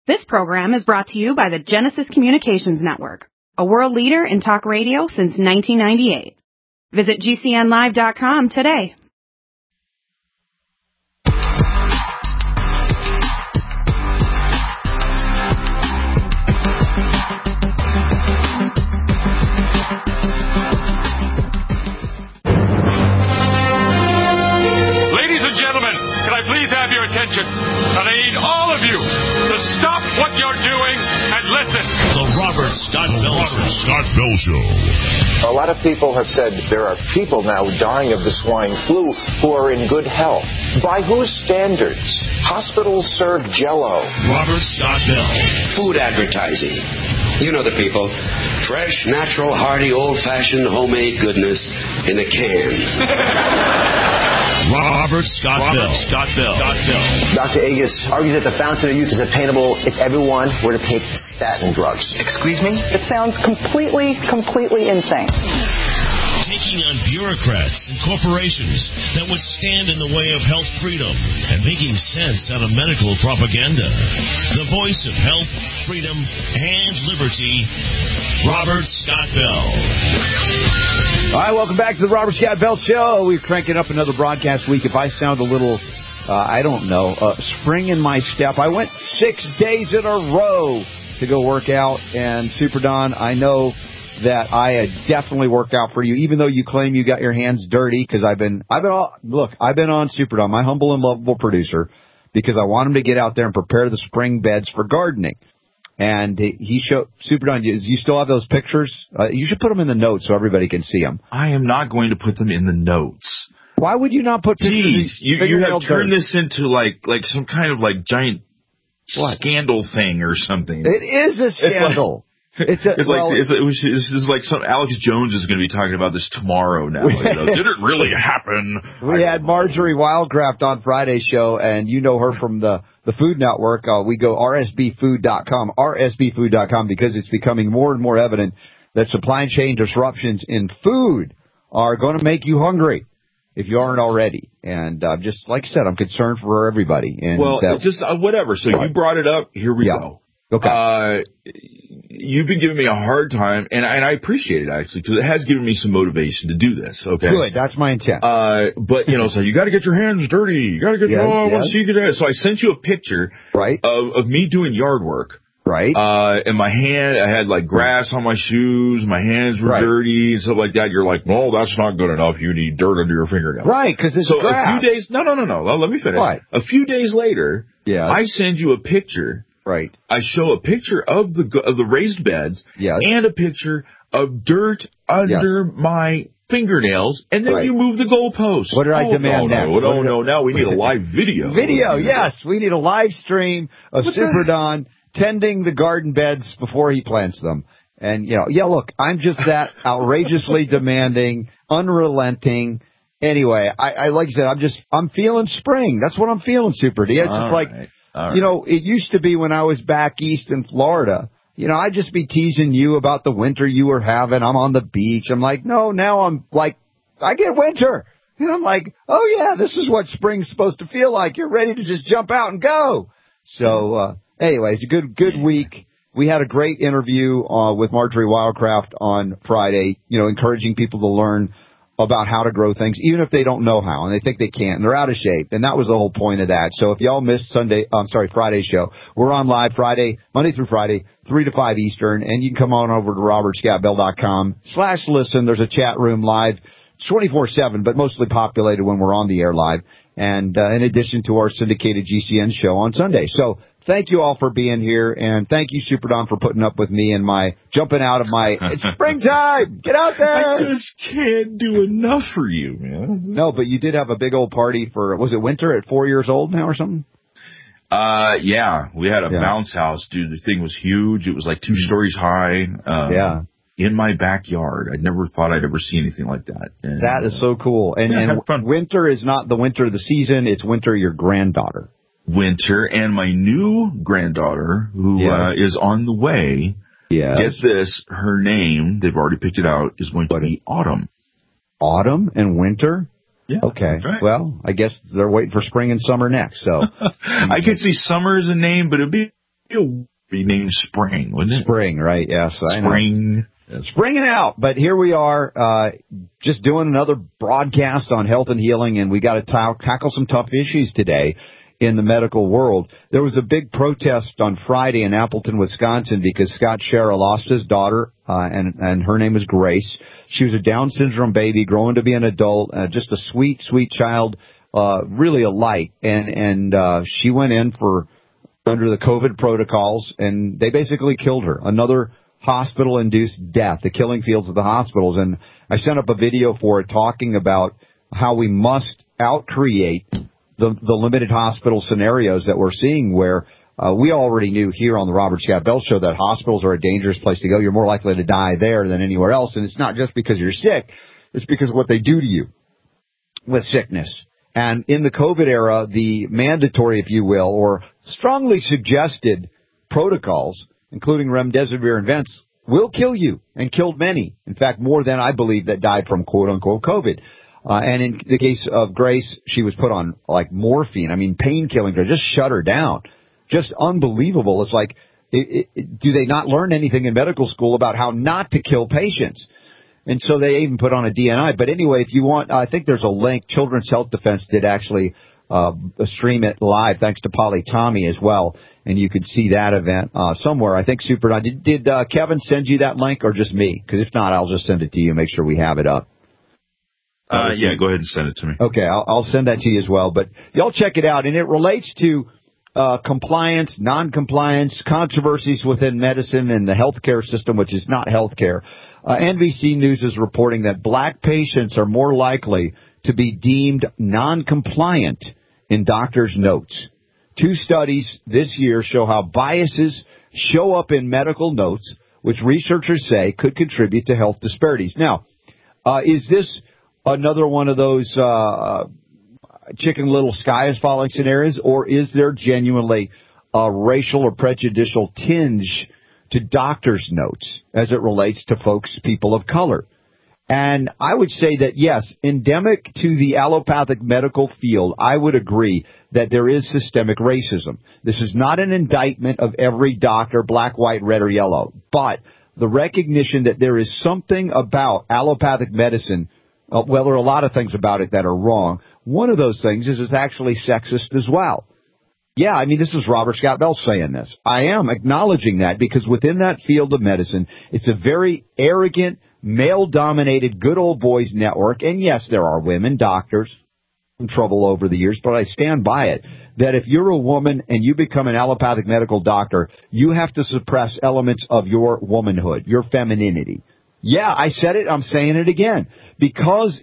This program is brought to you by the Genesis Communications Network, a world leader in talk radio since 1998. Visit GCNlive.com today. Ladies and gentlemen, can I please have your attention? And I need all of you to stop what you're doing and listen. The Robert Scott Bell Show. A lot of people have said there are people now dying of the swine flu who are in good health. By whose standards? Hospitals serve Jell-O. Robert Scott Bell. Food advertising. You know the people. Fresh, natural, hearty, old-fashioned, homemade goodness in a can. Robert Scott Bell. Dr. Agus argues that the fountain of youth is attainable if everyone were to take statin drugs. Excuse me? It sounds completely insane. Taking on bureaucrats and corporations that would stand in the way of health freedom and making sense out of medical propaganda. The voice of health, freedom, and liberty, Robert Scott Bell. All right, welcome back to the Robert Scott Bell Show. We're cranking up another broadcast week. If I sound a little, spring in my step, I went 6 days in a row to go work out. And Super Don, I know that I definitely worked out for you, even though you claim you got your hands dirty, because I've been on Super Don, my humble and lovable producer, because I want him to get out there and prepare the spring beds for gardening. And he showed, Super Don, you still have those pictures? You should put them in the notes so everybody can see them. I am not going to put them in the notes. Why would you not put pictures? You have turned this into like some kind of like giant scandal thing or something. It is a scandal. It's like some Alex Jones is going to be talking about this tomorrow now. Did it really happen? We had Marjorie Wildcraft on Friday's show, and you know her from the Food Network. We go rsbfood.com, because it's becoming more and more evident that supply chain disruptions in food are going to make you hungry if you aren't already. And just like I said, I'm concerned for everybody. And whatever. So you brought it up. Here we go. Okay. You've been giving me a hard time, and I appreciate it, actually, because it has given me some motivation to do this, okay? Good, that's my intent. But, so you got to get your hands dirty. You got to get I want to see you get it. So I sent you a picture of me doing yard work. Right. And my hand, I had, like, grass on my shoes. My hands were dirty and stuff like that. You're like, no, that's not good enough. You need dirt under your fingernails. Right, because it's grass. A few days, no. Well, let me finish. What? A few days later, I send you a picture. Right. I show a picture of the raised beds and a picture of dirt under my fingernails, and then you move the goalpost. What did I demand next? No, now we need a live video. Yes. We need a live stream of Super Don tending the garden beds before he plants them. And, look, I'm just that outrageously demanding, unrelenting. Anyway, I like I said, I'm feeling spring. That's what I'm feeling, Super D. It's just like... it used to be when I was back east in Florida, I'd just be teasing you about the winter you were having. I'm on the beach. I'm like, no, now I'm like, I get winter. And I'm like, oh, yeah, this is what spring's supposed to feel like. You're ready to just jump out and go. So, anyway, it's a good week. We had a great interview with Marjorie Wildcraft on Friday, encouraging people to learn about how to grow things, even if they don't know how, and they think they can't, and they're out of shape. And that was the whole point of that. So if y'all missed Friday's show, we're on live Monday through Friday, 3 to 5 Eastern, and you can come on over to robertscottbell.com/listen. There's a chat room live 24/7, but mostly populated when we're on the air live. And in addition to our syndicated GCN show on Sunday. So thank you all for being here, and thank you, Super Don, for putting up with me and my jumping out of my, it's springtime, get out there. I just can't do enough for you, man. No, but you did have a big old party was it winter at 4 years old now or something? Yeah, we had a bounce house, dude. The thing was huge. It was like 2 stories high. In my backyard. I never thought I'd ever see anything like that. And, that is so cool. And winter is not the winter of the season. It's winter your granddaughter. Winter, and my new granddaughter, who is on the way. Yes. Get this, her name, they've already picked it out, is going to be Autumn. Autumn and winter? Yeah. Okay. Right. Well, I guess they're waiting for spring and summer next. So I could see summer as a name, but it'd be It'll be named Spring, wouldn't it? Spring, right? Yes, Spring. Springing out, but here we are, just doing another broadcast on health and healing, and we got to tackle some tough issues today in the medical world. There was a big protest on Friday in Appleton, Wisconsin, because Scott Scherer lost his daughter, and her name is Grace. She was a Down syndrome baby, growing to be an adult, just a sweet, sweet child, really a light, and she went in under the COVID protocols, and they basically killed her. Another hospital-induced death, the killing fields of the hospitals. And I sent up a video for it talking about how we must outcreate the limited hospital scenarios that we're seeing, where we already knew here on the Robert Scott Bell Show that hospitals are a dangerous place to go. You're more likely to die there than anywhere else. And it's not just because you're sick. It's because of what they do to you with sickness. And in the COVID era, the mandatory, if you will, or strongly suggested protocols, including remdesivir and Vents, will kill you, and killed many. In fact, more than I believe that died from quote-unquote COVID. And in the case of Grace, she was put on, like, morphine. I mean, pain-killing her, just shut her down. Just unbelievable. It's like, do they not learn anything in medical school about how not to kill patients? And so they even put on a DNI. But anyway, if you want, I think there's a link. Children's Health Defense did actually stream it live, thanks to Polly Tommy as well. And you could see that event somewhere. I think Super Don. Did Kevin send you that link, or just me? Because if not, I'll just send it to you. Make sure we have it up. Yeah, go ahead and send it to me. Okay, I'll send that to you as well. But y'all check it out. And it relates to compliance, non-compliance, controversies within medicine and the healthcare system, which is not healthcare. NBC News is reporting that black patients are more likely to be deemed non-compliant in doctors' notes. 2 studies this year show how biases show up in medical notes, which researchers say could contribute to health disparities. Now, is this another one of those chicken little sky is falling scenarios, or is there genuinely a racial or prejudicial tinge to doctors' notes as it relates to people of color? And I would say that, yes, endemic to the allopathic medical field, I would agree that there is systemic racism. This is not an indictment of every doctor, black, white, red, or yellow, but the recognition that there is something about allopathic medicine, well, there are a lot of things about it that are wrong. One of those things is it's actually sexist as well. Yeah, I mean, this is Robert Scott Bell saying this. I am acknowledging that, because within that field of medicine, it's a very arrogant, male-dominated, good old boys network. And yes, there are women doctors in trouble over the years, but I stand by it, that if you're a woman and you become an allopathic medical doctor, you have to suppress elements of your womanhood, your femininity. Yeah, I said it, I'm saying it again, because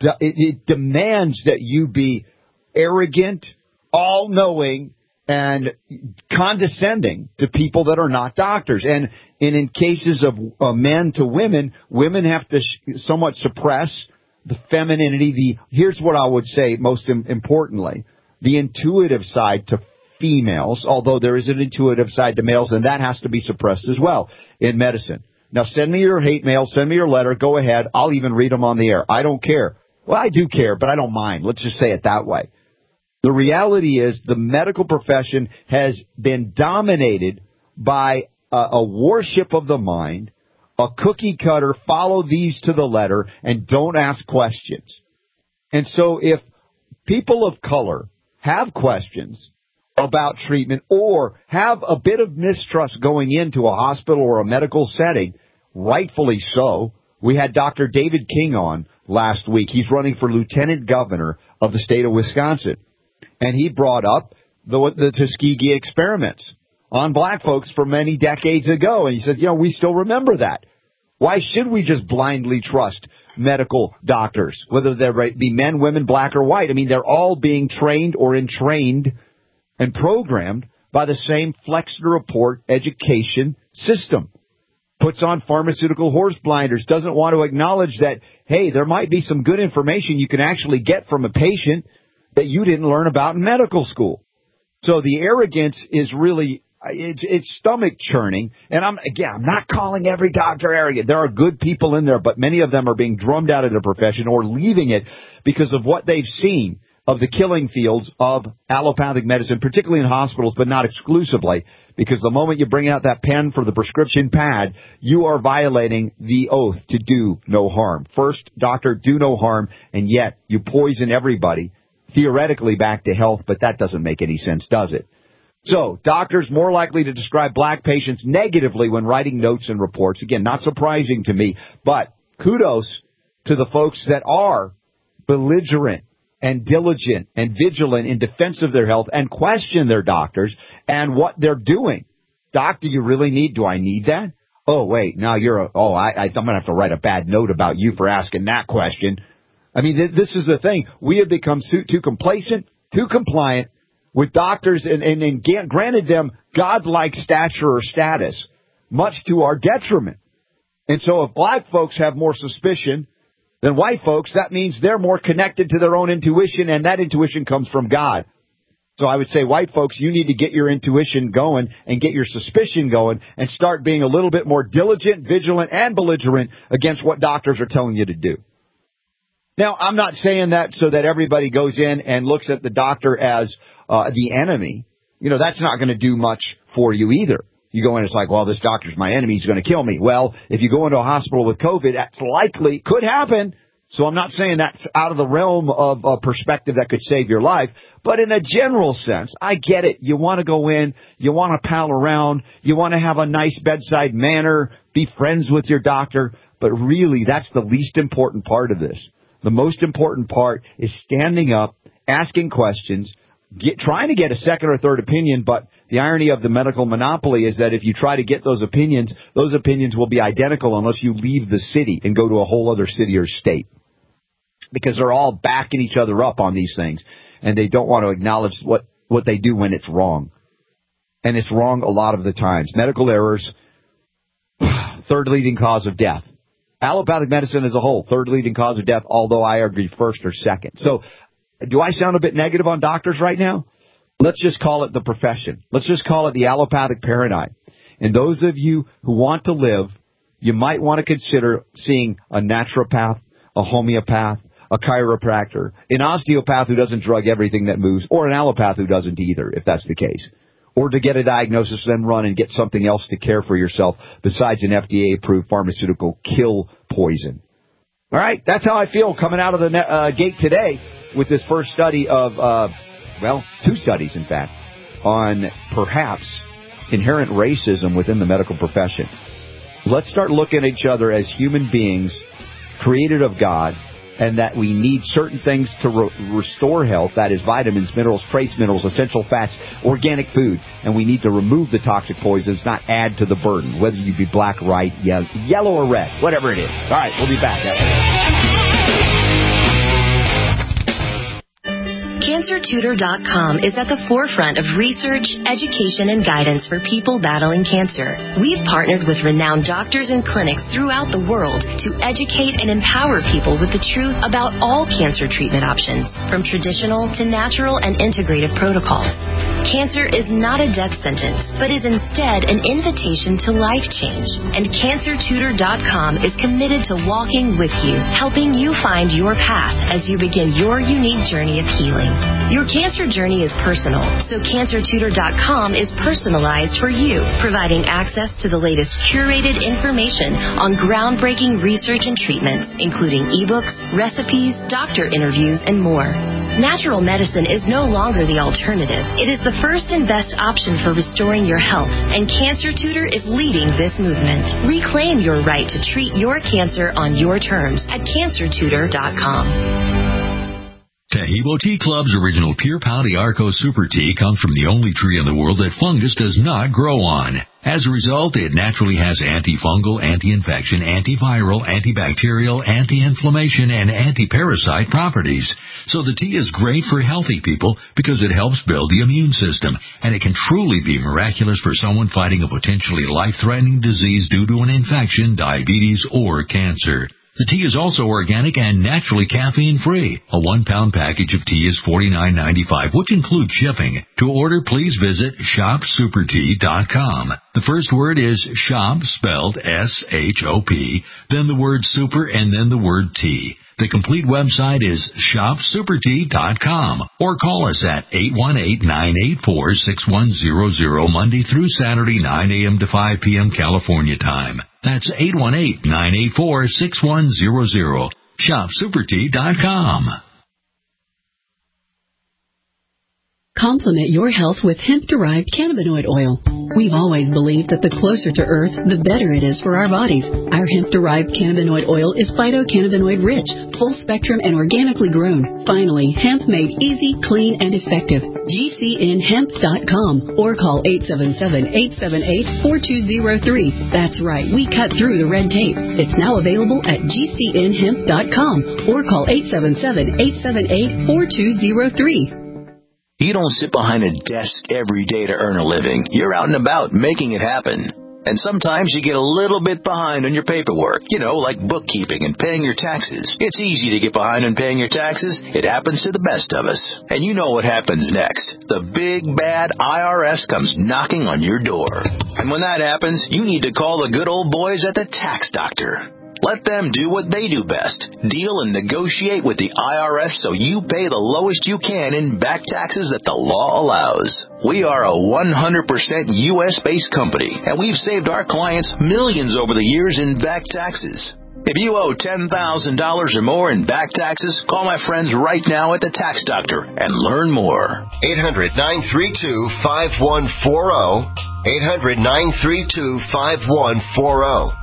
it demands that you be arrogant, all-knowing, and condescending to people that are not doctors. And in cases of men to women, women have to somewhat suppress the femininity, here's what I would say most importantly, the intuitive side to females, although there is an intuitive side to males, and that has to be suppressed as well in medicine. Now, send me your hate mail, send me your letter, go ahead, I'll even read them on the air. I don't care. Well, I do care, but I don't mind. Let's just say it that way. The reality is the medical profession has been dominated by a worship of the mind, a cookie cutter, follow these to the letter, and don't ask questions. And so if people of color have questions about treatment or have a bit of mistrust going into a hospital or a medical setting, rightfully so. We had Dr. David King on last week. He's running for lieutenant governor of the state of Wisconsin. And he brought up the Tuskegee experiments on black folks from many decades ago. And he said, we still remember that. Why should we just blindly trust medical doctors, whether they be men, women, black, or white? I mean, they're all being trained or entrained and programmed by the same Flexner Report education system. Puts on pharmaceutical horse blinders, doesn't want to acknowledge that, hey, there might be some good information you can actually get from a patient that you didn't learn about in medical school. So the arrogance is really, it's stomach churning. And I'm not calling every doctor arrogant. There are good people in there, but many of them are being drummed out of their profession or leaving it because of what they've seen of the killing fields of allopathic medicine, particularly in hospitals, but not exclusively, because the moment you bring out that pen for the prescription pad, you are violating the oath to do no harm. First, doctor, do no harm, and yet you poison everybody, theoretically back to health, but that doesn't make any sense, does it? So, doctors more likely to describe black patients negatively when writing notes and reports. Again, not surprising to me, but kudos to the folks that are belligerent and diligent and vigilant in defense of their health and question their doctors and what they're doing. Doc, do you really do I need that? Oh, wait, now I'm going to have to write a bad note about you for asking that question. I mean, this is the thing. We have become too complacent, too compliant with doctors and granted them godlike stature or status, much to our detriment. And so if black folks have more suspicion than white folks, that means they're more connected to their own intuition, and that intuition comes from God. So I would say, white folks, you need to get your intuition going and get your suspicion going and start being a little bit more diligent, vigilant, and belligerent against what doctors are telling you to do. Now, I'm not saying that so that everybody goes in and looks at the doctor as the enemy. You know, that's not going to do much for you either. You go in, it's like, well, this doctor's my enemy, he's going to kill me. Well, if you go into a hospital with COVID, that's likely, could happen. So I'm not saying that's out of the realm of a perspective that could save your life. But in a general sense, I get it. You want to go in, you want to pal around, you want to have a nice bedside manner, be friends with your doctor. But really, that's the least important part of this. The most important part is standing up, asking questions, trying to get a second or third opinion, but the irony of the medical monopoly is that if you try to get those opinions will be identical unless you leave the city and go to a whole other city or state. Because they're all backing each other up on these things, and they don't want to acknowledge what they do when it's wrong. And it's wrong a lot of the times. Medical errors, third leading cause of death. Allopathic medicine as a whole, third leading cause of death, although I agree first or second. So, do I sound a bit negative on doctors right now? Let's just call it the profession. Let's just call it the allopathic paradigm. And those of you who want to live, you might want to consider seeing a naturopath, a homeopath, a chiropractor, an osteopath who doesn't drug everything that moves, or an allopath who doesn't either, if that's the case. Or to get a diagnosis, then run and get something else to care for yourself besides an FDA-approved pharmaceutical kill poison. All right, that's how I feel coming out of the gate today with this first study of, two studies, in fact, on perhaps inherent racism within the medical profession. Let's start looking at each other as human beings created of God, and that we need certain things to restore health, that is vitamins, minerals, trace minerals, essential fats, organic food, and we need to remove the toxic poisons, not add to the burden, whether you be black, white, yellow, or red, whatever it is. All right, we'll be back. CancerTutor.com is at the forefront of research, education, and guidance for people battling cancer. We've partnered with renowned doctors and clinics throughout the world to educate and empower people with the truth about all cancer treatment options, from traditional to natural and integrative protocols. Cancer is not a death sentence, but is instead an invitation to life change. And CancerTutor.com is committed to walking with you, helping you find your path as you begin your unique journey of healing. Your cancer journey is personal, so CancerTutor.com is personalized for you, providing access to the latest curated information on groundbreaking research and treatments, including ebooks, recipes, doctor interviews, and more. Natural medicine is no longer the alternative. It is the first and best option for restoring your health, and Cancer Tutor is leading this movement. Reclaim your right to treat your cancer on your terms at CancerTutor.com. Taheebo Tea Club's original Pure Pau Arco Super Tea comes from the only tree in the world that fungus does not grow on. As a result, it naturally has antifungal, anti-infection, antiviral, antibacterial, anti-inflammation, and anti-parasite properties. So the tea is great for healthy people because it helps build the immune system, and it can truly be miraculous for someone fighting a potentially life-threatening disease due to an infection, diabetes, or cancer. The tea is also organic and naturally caffeine-free. A 1-pound package of tea is $49.95, which includes shipping. To order, please visit shopsupertea.com. The first word is shop, spelled S-H-O-P, then the word super, and then the word tea. The complete website is shopsupertea.com or call us at 818-984-6100 Monday through Saturday, 9 a.m. to 5 p.m. California time. That's 818-984-6100. Shopsupertea.com. Complement your health with hemp-derived cannabinoid oil. We've always believed that the closer to Earth, the better it is for our bodies. Our hemp-derived cannabinoid oil is phytocannabinoid-rich, full-spectrum, and organically grown. Finally, hemp made easy, clean, and effective. GCNhemp.com or call 877-878-4203. That's right, we cut through the red tape. It's now available at GCNhemp.com or call 877-878-4203. You don't sit behind a desk every day to earn a living. You're out and about making it happen. And sometimes you get a little bit behind on your paperwork, like bookkeeping and paying your taxes. It's easy to get behind on paying your taxes. It happens to the best of us. And you know what happens next. The big, bad IRS comes knocking on your door. And when that happens, you need to call the good old boys at the Tax Doctor. Let them do what they do best. Deal and negotiate with the IRS so you pay the lowest you can in back taxes that the law allows. We are a 100% U.S.-based company, and we've saved our clients millions over the years in back taxes. If you owe $10,000 or more in back taxes, call my friends right now at the Tax Doctor and learn more. 800-932-5140. 800-932-5140.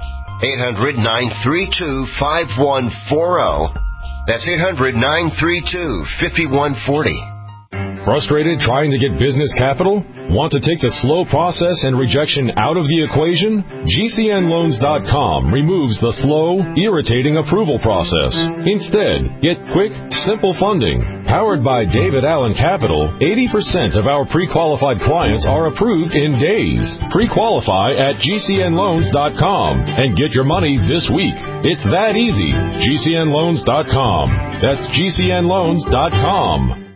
800-932-5140. That's 800-932-5140. Frustrated trying to get business capital? Want to take the slow process and rejection out of the equation? GCNloans.com removes the slow, irritating approval process. Instead, get quick, simple funding. Powered by David Allen Capital, 80% of our pre-qualified clients are approved in days. Pre-qualify at GCNloans.com and get your money this week. It's that easy. GCNloans.com. That's GCNloans.com.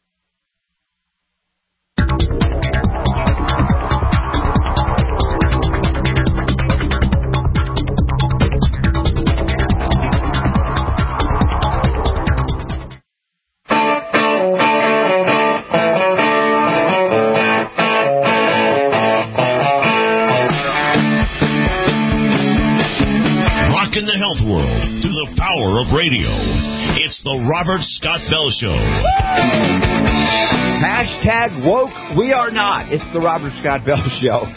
Of radio. It's the Robert Scott Bell Show. Hashtag woke. We are not. It's the Robert Scott Bell Show.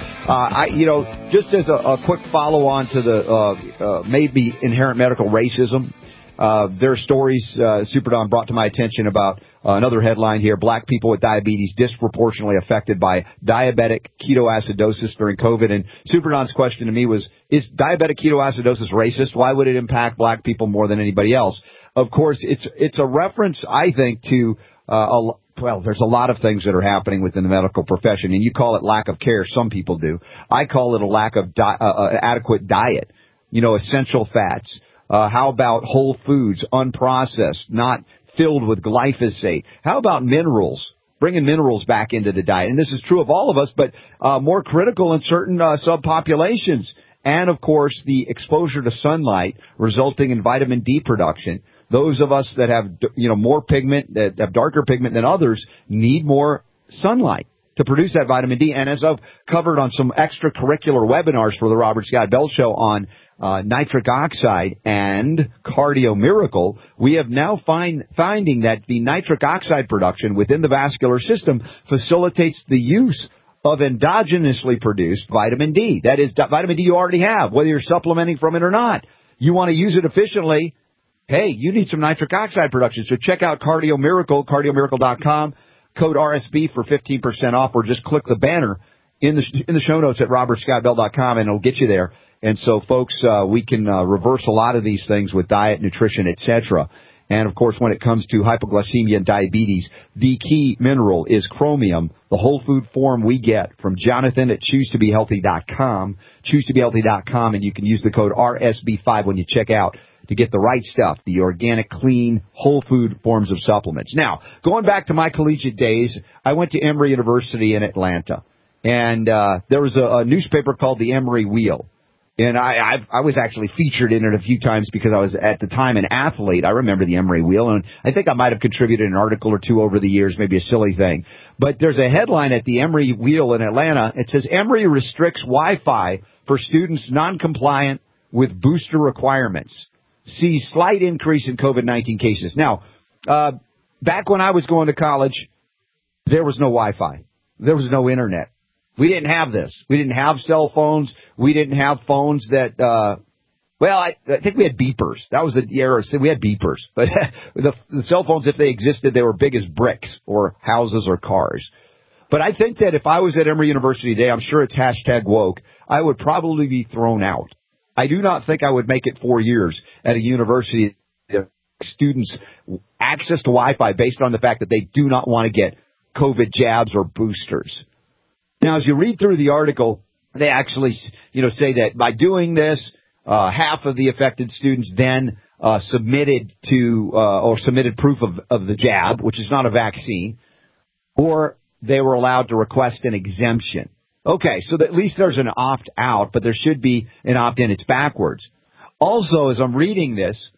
Just as a quick follow-on to the maybe inherent medical racism, there are stories Super Don brought to my attention about another headline here. Black people with diabetes disproportionately affected by diabetic ketoacidosis during COVID. And Super Don's question to me was, is diabetic ketoacidosis racist? Why would it impact black people more than anybody else? Of course, it's a reference, I think, to there's a lot of things that are happening within the medical profession, and you call it lack of care. Some people do. I call it a lack of adequate diet, essential fats. How about whole foods, unprocessed, not filled with glyphosate? How about minerals? Bringing minerals back into the diet. And this is true of all of us, but more critical in certain subpopulations. And, of course, the exposure to sunlight resulting in vitamin D production. Those of us that have, more pigment, that have darker pigment than others, need more sunlight to produce that vitamin D. And as I've covered on some extracurricular webinars for the Robert Scott Bell Show on nitric oxide and Cardio Miracle, we have now finding that the nitric oxide production within the vascular system facilitates the use of endogenously produced vitamin D. That is vitamin D you already have, whether you're supplementing from it or not. You want to use it efficiently. Hey, you need some nitric oxide production. So check out Cardio Miracle, cardiomiracle.com, code RSB for 15% off, or just click the banner in the show notes at robertscottbell.com and it'll get you there. And so, folks, we can reverse a lot of these things with diet, nutrition, etc. And, of course, when it comes to hypoglycemia and diabetes, the key mineral is chromium, the whole food form we get from Jonathan at ChooseToBeHealthy.com, ChooseToBeHealthy.com, and you can use the code RSB5 when you check out to get the right stuff, the organic, clean, whole food forms of supplements. Now, going back to my collegiate days, I went to Emory University in Atlanta, and there was a newspaper called the Emory Wheel. And I was actually featured in it a few times because I was, at the time, an athlete. I remember the Emory Wheel, and I think I might have contributed an article or two over the years, maybe a silly thing. But there's a headline at the Emory Wheel in Atlanta. It says, Emory restricts Wi-Fi for students non-compliant with booster requirements. See slight increase in COVID-19 cases. Now, back when I was going to college, there was no Wi-Fi. There was no internet. We didn't have this. We didn't have cell phones. We didn't have phones that, I think we had beepers. That was the era. We had beepers. But the cell phones, if they existed, they were big as bricks or houses or cars. But I think that if I was at Emory University today, I'm sure it's #woke, I would probably be thrown out. I do not think I would make it 4 years at a university that students access to Wi-Fi based on the fact that they do not want to get COVID jabs or boosters. Now, as you read through the article, they actually, say that by doing this, half of the affected students then submitted proof of the jab, which is not a vaccine, or they were allowed to request an exemption. Okay, so at least there's an opt-out, but there should be an opt-in. It's backwards. Also, as I'm reading this,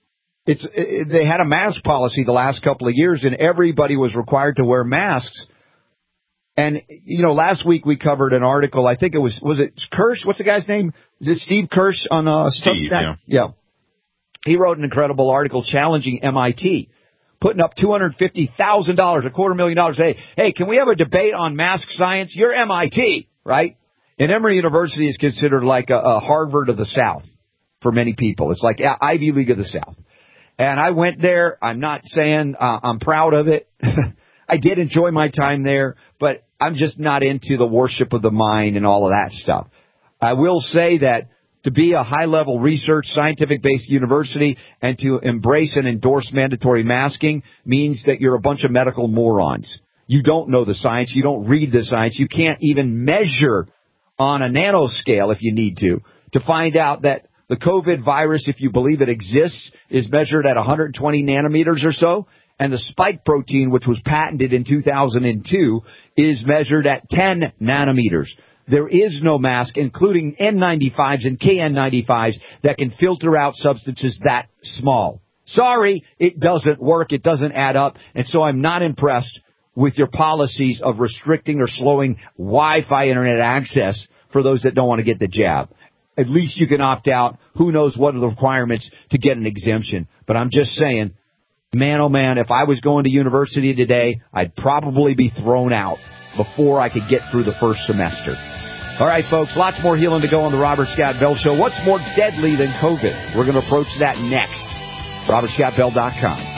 they had a mask policy the last couple of years, and everybody was required to wear masks. And, last week we covered an article, I think it was it Kirsch? What's the guy's name? Is it Steve Kirsch on Steve, yeah. He wrote an incredible article challenging MIT, putting up $250,000, $250,000. Hey, can we have a debate on mask science? You're MIT, right? And Emory University is considered like a Harvard of the South for many people. It's like Ivy League of the South. And I went there. I'm not saying I'm proud of it. I did enjoy my time there, but I'm just not into the worship of the mind and all of that stuff. I will say that to be a high-level research, scientific-based university and to embrace and endorse mandatory masking means that you're a bunch of medical morons. You don't know the science. You don't read the science. You can't even measure on a nanoscale, if you need to find out that the COVID virus, if you believe it exists, is measured at 120 nanometers or so. And the spike protein, which was patented in 2002, is measured at 10 nanometers. There is no mask, including N95s and KN95s, that can filter out substances that small. Sorry, it doesn't work. It doesn't add up. And so I'm not impressed with your policies of restricting or slowing Wi-Fi internet access for those that don't want to get the jab. At least you can opt out. Who knows what are the requirements to get an exemption. But I'm just saying, man, oh man, if I was going to university today, I'd probably be thrown out before I could get through the first semester. All right, folks, lots more healing to go on the Robert Scott Bell Show. What's more deadly than COVID? We're going to approach that next. RobertScottBell.com.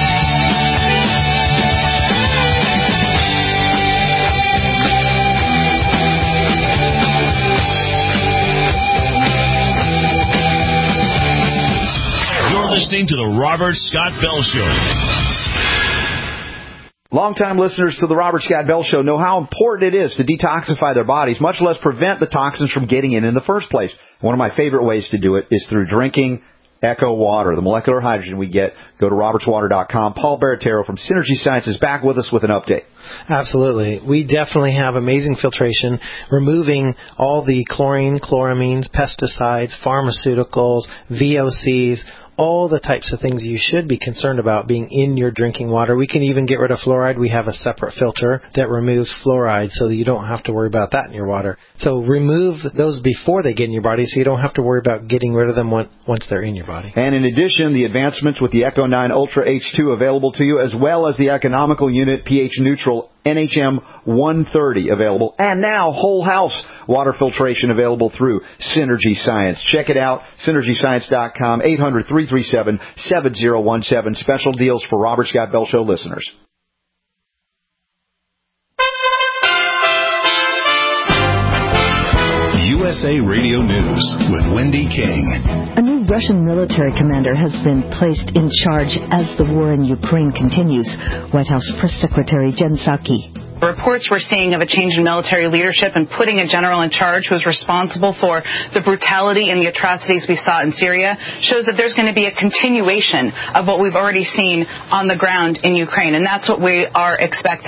Listening to the Robert Scott Bell Show. Longtime listeners to the Robert Scott Bell Show know how important it is to detoxify their bodies, much less prevent the toxins from getting in the first place. One of my favorite ways to do it is through drinking Echo Water, the molecular hydrogen we get. Go to robertswater.com. Paul Baratero from Synergy Science is back with us with an update. Absolutely. We definitely have amazing filtration, removing all the chlorine, chloramines, pesticides, pharmaceuticals, VOCs, all the types of things you should be concerned about being in your drinking water. We can even get rid of fluoride. We have a separate filter that removes fluoride so that you don't have to worry about that in your water. So remove those before they get in your body so you don't have to worry about getting rid of them once they're in your body. And in addition, the advancements with the Echo 9 Ultra H2 available to you, as well as the economical unit pH neutral NHM 130 available, and now whole house water filtration available through Synergy Science. Check it out, synergyscience.com, 800-337-7017. Special deals for Robert Scott Bell Show listeners. USA Radio News with Wendy King. A new Russian military commander has been placed in charge as the war in Ukraine continues. White House Press Secretary Jen Psaki. Reports we're seeing of a change in military leadership and putting a general in charge who is responsible for the brutality and the atrocities we saw in Syria shows that there's going to be a continuation of what we've already seen on the ground in Ukraine, and that's what we are expecting.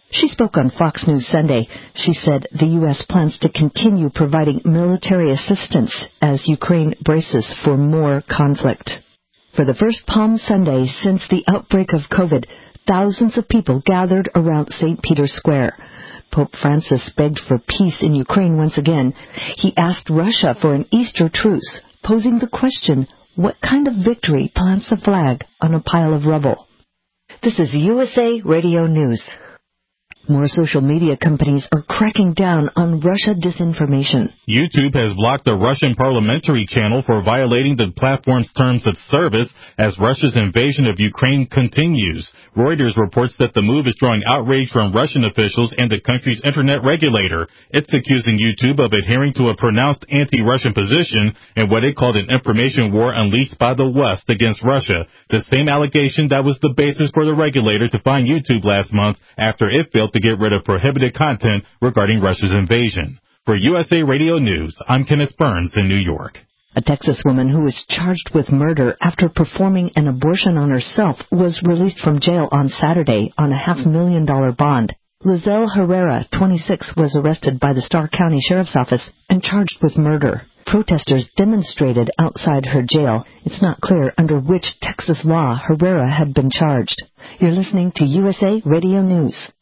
She spoke on Fox News Sunday. She said the U.S. plans to continue providing military assistance as Ukraine braces for more conflict. For the first Palm Sunday since the outbreak of COVID, thousands of people gathered around St. Peter's Square. Pope Francis begged for peace in Ukraine once again. He asked Russia for an Easter truce, posing the question, what kind of victory plants a flag on a pile of rubble? This is USA Radio News. More social media companies are cracking down on Russia disinformation. YouTube has blocked the Russian parliamentary channel for violating the platform's terms of service as Russia's invasion of Ukraine continues. Reuters reports that the move is drawing outrage from Russian officials and the country's internet regulator. It's accusing YouTube of adhering to a pronounced anti-Russian position in what it called an information war unleashed by the West against Russia, the same allegation that was the basis for the regulator to fine YouTube last month after it failed to get rid of prohibited content regarding Russia's invasion. For USA Radio News, I'm Kenneth Burns in New York. A Texas woman who was charged with murder after performing an abortion on herself was released from jail on Saturday on a $500,000 bond. Lizelle Herrera, 26, was arrested by the Starr County Sheriff's Office and charged with murder. Protesters demonstrated outside her jail. It's not clear under which Texas law Herrera had been charged. You're listening to USA Radio News.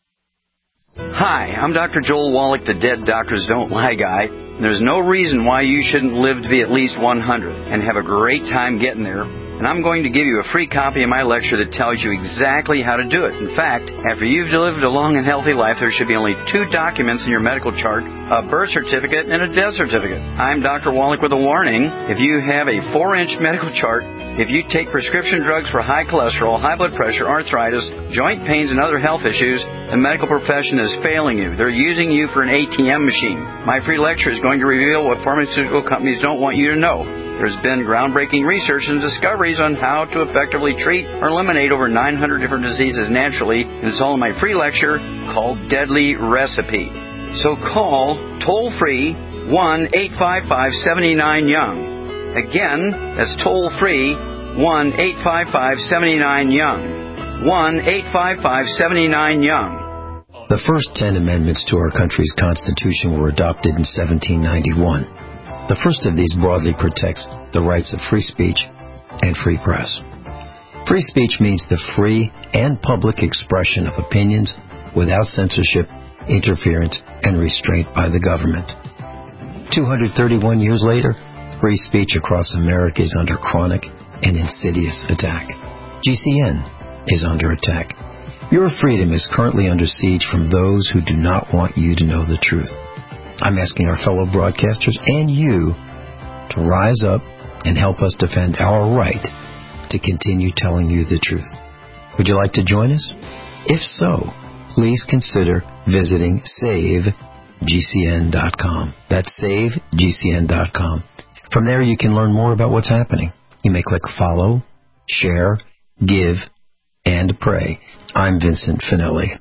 Hi, I'm Dr. Joel Wallach, the Dead Doctors Don't Lie guy. There's no reason why you shouldn't live to be at least 100 and have a great time getting there. And I'm going to give you a free copy of my lecture that tells you exactly how to do it. In fact, after you've lived a long and healthy life, there should be only 2 documents in your medical chart, a birth certificate and a death certificate. I'm Dr. Wallach with a warning. If you have a 4-inch medical chart, if you take prescription drugs for high cholesterol, high blood pressure, arthritis, joint pains, and other health issues, the medical profession is failing you. They're using you for an ATM machine. My free lecture is going to reveal what pharmaceutical companies don't want you to know. There's been groundbreaking research and discoveries on how to effectively treat or eliminate over 900 different diseases naturally, and it's all in my free lecture called Deadly Recipe. So call toll-free 1-855-79-YOUNG. Again, that's toll-free 1-855-79-YOUNG. 1-855-79-YOUNG. The first 10 amendments to our country's Constitution were adopted in 1791. The first of these broadly protects the rights of free speech and free press. Free speech means the free and public expression of opinions without censorship, interference, and restraint by the government. 231 years later, free speech across America is under chronic and insidious attack. GCN is under attack. Your freedom is currently under siege from those who do not want you to know the truth. I'm asking our fellow broadcasters and you to rise up and help us defend our right to continue telling you the truth. Would you like to join us? If so, please consider visiting SaveGCN.com. That's SaveGCN.com. From there, you can learn more about what's happening. You may click follow, share, give, and pray. I'm Vincent Finelli.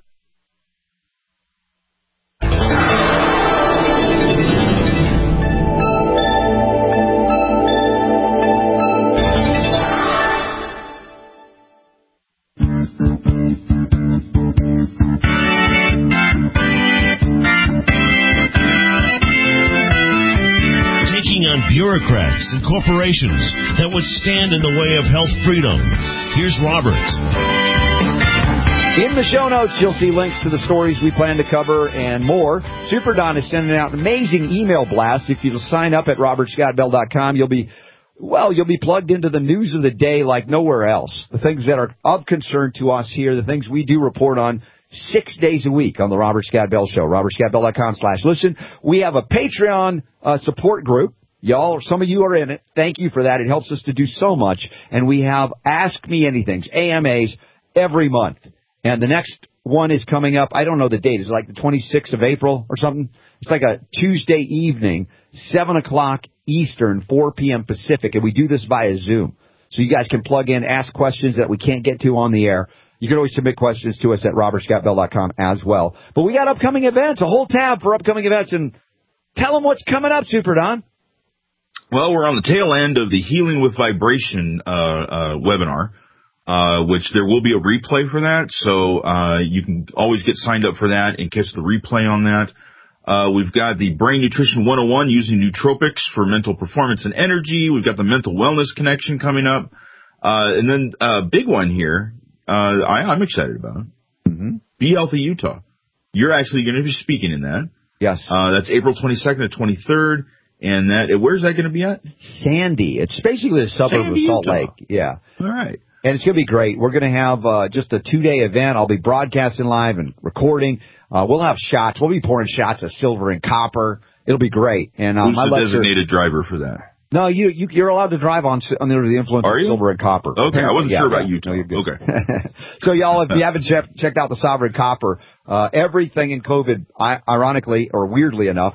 Bureaucrats and corporations that would stand in the way of health freedom. Here's Robert. In the show notes, you'll see links to the stories we plan to cover and more. Super Don is sending out an amazing email blast. If you'll sign up at robertscottbell.com, you'll be plugged into the news of the day like nowhere else. The things that are of concern to us here, the things we do report on 6 days a week on the Robert Scott Bell Show, robertscottbell.com/listen. We have a Patreon support group. Y'all, some of you are in it. Thank you for that. It helps us to do so much. And we have Ask Me Anythings, AMAs, every month. And the next one is coming up. I don't know the date. Is it like the 26th of April or something? It's like a Tuesday evening, 7 o'clock Eastern, 4 p.m. Pacific. And we do this via Zoom. So you guys can plug in, ask questions that we can't get to on the air. You can always submit questions to us at robertscottbell.com as well. But we got upcoming events, a whole tab for upcoming events. And tell them what's coming up, Super Don. Well, we're on the tail end of the Healing with Vibration webinar. which there will be a replay for that. So you can always get signed up for that and catch the replay on that. We've got the Brain Nutrition 101 using nootropics for mental performance and energy. We've got the Mental Wellness Connection coming up. And then a big one here I'm excited about. Mm-hmm. Be Healthy Utah. You're actually going to be speaking in that. Yes. That's April 22nd to 23rd. And where's that going to be at? Sandy. It's basically a suburb of Salt Lake. Yeah. All right. And it's going to be great. We're going to have just a 2-day event. I'll be broadcasting live and recording. We'll have shots. We'll be pouring shots of silver and copper. It'll be great. And who's the designated driver for that? No, you're allowed to drive under the influence of silver and copper. Okay, I wasn't sure about Utah. No, you're good. Okay. So y'all, if you haven't checked out the silver and copper, everything in COVID, ironically or weirdly enough,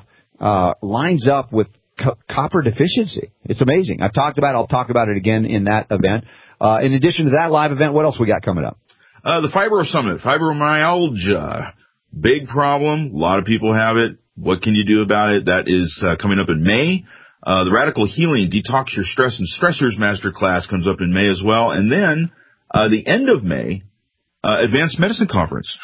lines up with copper deficiency. It's amazing. I'll talk about it again in that event. In addition to that live event, what else we got coming up? The Fibro Summit, fibromyalgia. Big problem. A lot of people have it. What can you do about it? That is coming up in May. The Radical Healing, Detox Your Stress and Stressors Masterclass comes up in May as well. And then the end of May, Advanced Medicine Conference.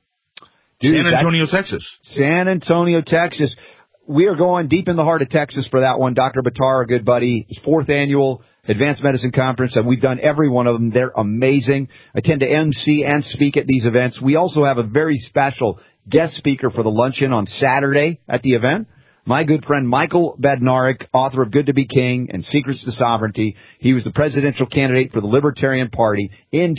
Dude, San Antonio, Texas. San Antonio, Texas. We are going deep in the heart of Texas for that one. Dr. Buttar, a good buddy, his 4th annual Advanced Medicine Conference, and we've done every one of them. They're amazing. I tend to MC and speak at these events. We also have a very special guest speaker for the luncheon on Saturday at the event. My good friend Michael Badnarik, author of Good to Be King and Secrets to Sovereignty. He was the presidential candidate for the Libertarian Party in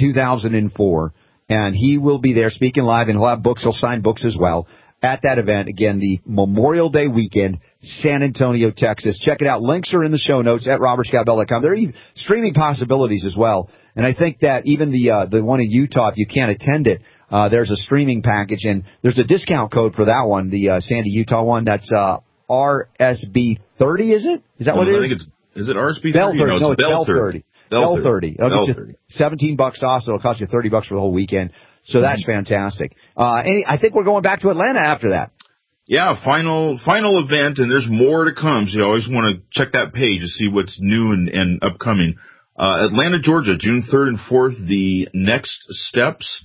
2004, and he will be there speaking live, and he'll have books. He'll sign books as well at that event. Again, the Memorial Day weekend, San Antonio, Texas. Check it out. Links are in the show notes at robertscottbell.com. There are even streaming possibilities as well. And I think that even the one in Utah, if you can't attend it, there's a streaming package, and there's a discount code for that one, the Sandy, Utah one. That's RSB30, is it? Is that what it is? I think is it RSB30? Bell30. No, it's Bell30. Bell30. Bell30. $17 off, so it'll cost you $30 for the whole weekend. So that's fantastic. I think we're going back to Atlanta after that. Yeah, final event, and there's more to come, so you always want to check that page to see what's new and upcoming. Atlanta, Georgia, June 3rd and 4th, the Next Steps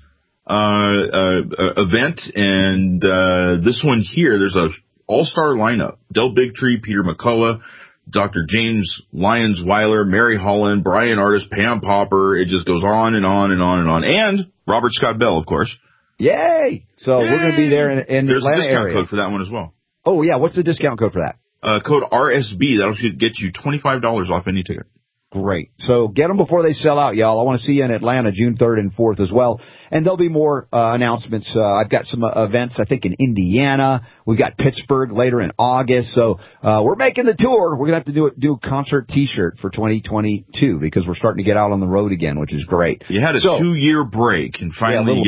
event, and this one here, there's a all-star lineup. Del Bigtree, Peter McCullough, Dr. James Lyons Weiler, Mary Holland, Brian Artist, Pam Popper. It just goes on and on and on and on. And Robert Scott Bell, of course. Yay! So we're going to be there in the Atlanta area. There's a discount code for that one as well. Oh, yeah. What's the discount code for that? Code RSB. That'll get you $25 off any ticket. Great. So get them before they sell out, y'all. I want to see you in Atlanta June 3rd and 4th as well. And there'll be more announcements. I've got some events, I think, in Indiana. We've got Pittsburgh later in August. So we're making the tour. We're going to have to do a concert T-shirt for 2022 because we're starting to get out on the road again, which is great. You had a 2-year break, and finally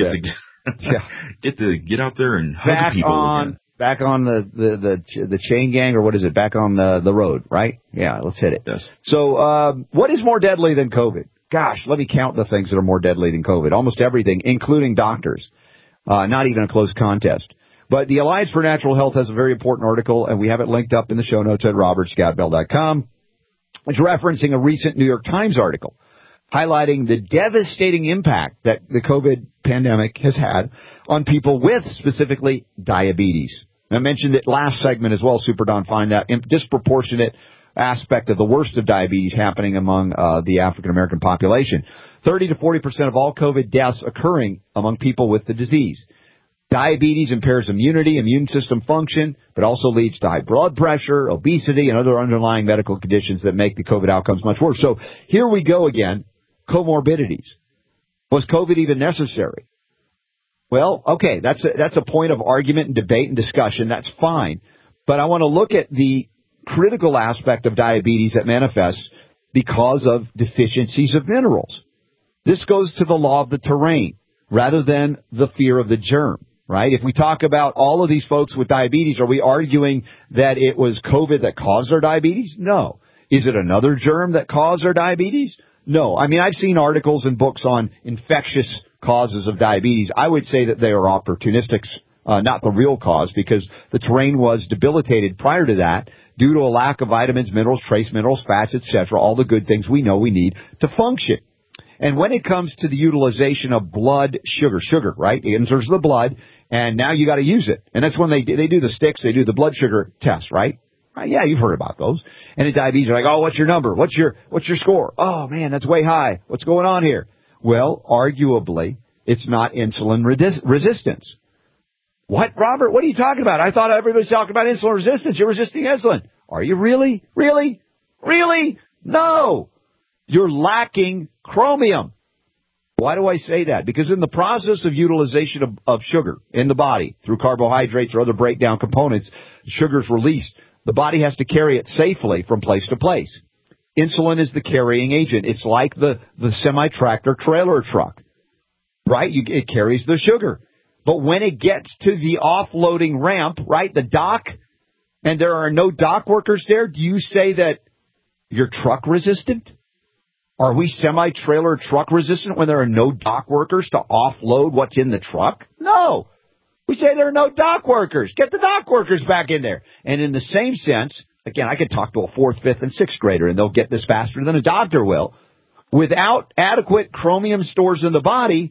get to get out there and hug people again. Back on the chain gang, or what is it? Back on the road, right? Yeah, let's hit it. Yes. So, what is more deadly than COVID? Gosh, let me count the things that are more deadly than COVID. Almost everything, including doctors. Not even a close contest. But the Alliance for Natural Health has a very important article, and we have it linked up in the show notes at robertscottbell.com. It's referencing a recent New York Times article highlighting the devastating impact that the COVID pandemic has had on people with specifically diabetes. I mentioned it last segment as well, Super Don, find that disproportionate aspect of the worst of diabetes happening among the African-American population. 30 to 40% of all COVID deaths occurring among people with the disease. Diabetes impairs immunity, immune system function, but also leads to high blood pressure, obesity, and other underlying medical conditions that make the COVID outcomes much worse. So here we go again, comorbidities. Was COVID even necessary? Well, okay, that's a point of argument and debate and discussion. That's fine. But I want to look at the critical aspect of diabetes that manifests because of deficiencies of minerals. This goes to the law of the terrain rather than the fear of the germ, right? If we talk about all of these folks with diabetes, are we arguing that it was COVID that caused their diabetes? No. Is it another germ that caused their diabetes? No. I mean, I've seen articles and books on infectious causes of diabetes. I would say that they are opportunistic, not the real cause, because the terrain was debilitated prior to that due to a lack of vitamins, minerals, trace minerals, fats, etc., all the good things we know we need to function. And when it comes to the utilization of blood sugar, right? It enters the blood, and now you got to use it. And that's when they do the sticks, they do the blood sugar test, right? Yeah, you've heard about those. And in diabetes, they're like, oh, what's your number? What's your score? Oh, man, that's way high. What's going on here? Well, arguably, it's not insulin resistance. What, Robert? What are you talking about? I thought everybody's talking about insulin resistance. You're resisting insulin. Are you really? Really? Really? No. You're lacking chromium. Why do I say that? Because in the process of utilization of sugar in the body through carbohydrates or other breakdown components, sugar is released. The body has to carry it safely from place to place. Insulin is the carrying agent. It's like the semi-tractor trailer truck, right? It carries the sugar. But when it gets to the offloading ramp, right, the dock, and there are no dock workers there, do you say that you're truck resistant? Are we semi-trailer truck resistant when there are no dock workers to offload what's in the truck? No. We say there are no dock workers. Get the dock workers back in there. And in the same sense, again, I could talk to a 4th, 5th, and 6th grader, and they'll get this faster than a doctor will. Without adequate chromium stores in the body,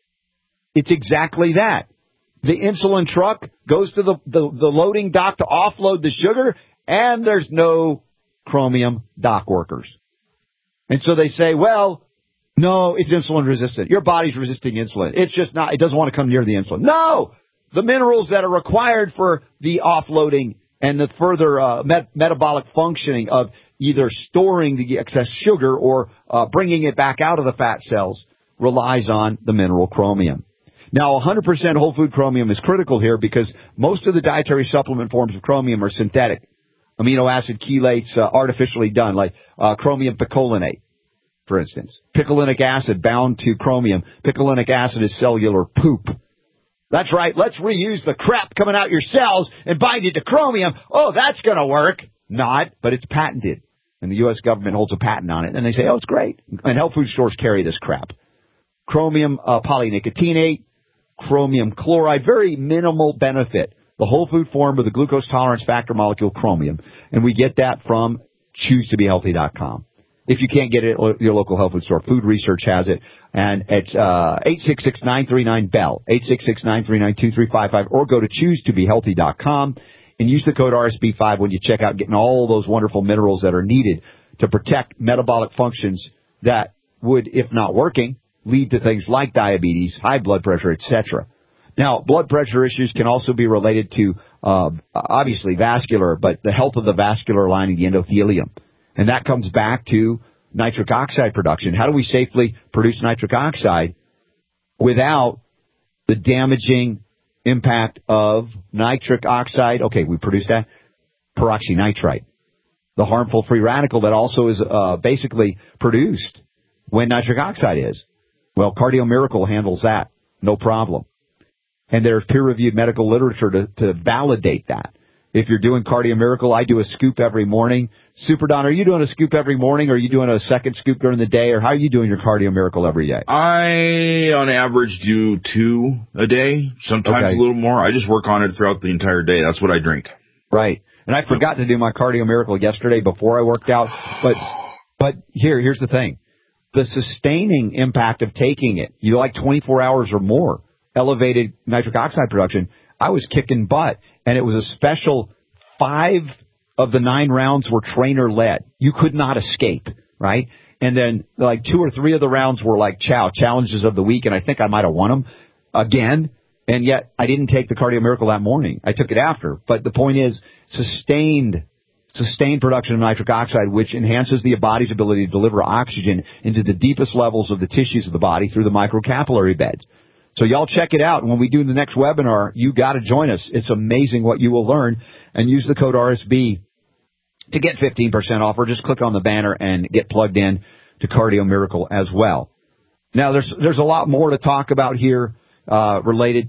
it's exactly that. The insulin truck goes to the loading dock to offload the sugar, and there's no chromium dock workers. And so they say, well, no, it's insulin resistant. Your body's resisting insulin. It's just not, it doesn't want to come near the insulin. No! The minerals that are required for the offloading and the further metabolic functioning of either storing the excess sugar or bringing it back out of the fat cells relies on the mineral chromium. Now, 100% whole food chromium is critical here because most of the dietary supplement forms of chromium are synthetic. Amino acid chelates artificially done, like chromium picolinate, for instance. Picolinic acid bound to chromium. Picolinic acid is cellular poop. That's right. Let's reuse the crap coming out your cells and bind it to chromium. Oh, that's going to work. Not, but it's patented. And the U.S. government holds a patent on it. And they say, oh, it's great. And health food stores carry this crap. Chromium polynicotinate, chromium chloride, very minimal benefit. The whole food form of the glucose tolerance factor molecule chromium. And we get that from ChooseToBeHealthy.com. If you can't get it at your local health food store, Food Research has it. And it's 866-939-BELL, 866-939-2355, or go to ChooseToBeHealthy.com and use the code RSB5 when you check out, getting all those wonderful minerals that are needed to protect metabolic functions that would, if not working, lead to things like diabetes, high blood pressure, etc. Now, blood pressure issues can also be related to, obviously, vascular, but the health of the vascular lining, the endothelium. And that comes back to nitric oxide production. How do we safely produce nitric oxide without the damaging impact of nitric oxide? Okay, we produce that. Peroxynitrite, the harmful free radical that also is basically produced when nitric oxide is. Well, Cardio Miracle handles that, no problem. And there's peer-reviewed medical literature to validate that. If you're doing Cardio Miracle, I do a scoop every morning. Super Don, are you doing a scoop every morning, or are you doing a second scoop during the day, or how are you doing your Cardio Miracle every day? I, on average, do 2 a day, sometimes a little more. I just work on it throughout the entire day. That's what I drink. Right. And I forgot to do my Cardio Miracle yesterday before I worked out. But here's the thing. The sustaining impact of taking it, you like 24 hours or more, elevated nitric oxide production, I was kicking butt. And it was a special 5 of the 9 rounds were trainer-led. You could not escape, right? And then like 2 or 3 of the rounds were like challenges of the week, and I think I might have won them again. And yet I didn't take the Cardio Miracle that morning. I took it after. But the point is sustained production of nitric oxide, which enhances the body's ability to deliver oxygen into the deepest levels of the tissues of the body through the microcapillary beds. So y'all check it out. When we do the next webinar, you got to join us. It's amazing what you will learn. And use the code RSB to get 15% off, or just click on the banner and get plugged in to Cardio Miracle as well. Now, there's a lot more to talk about here related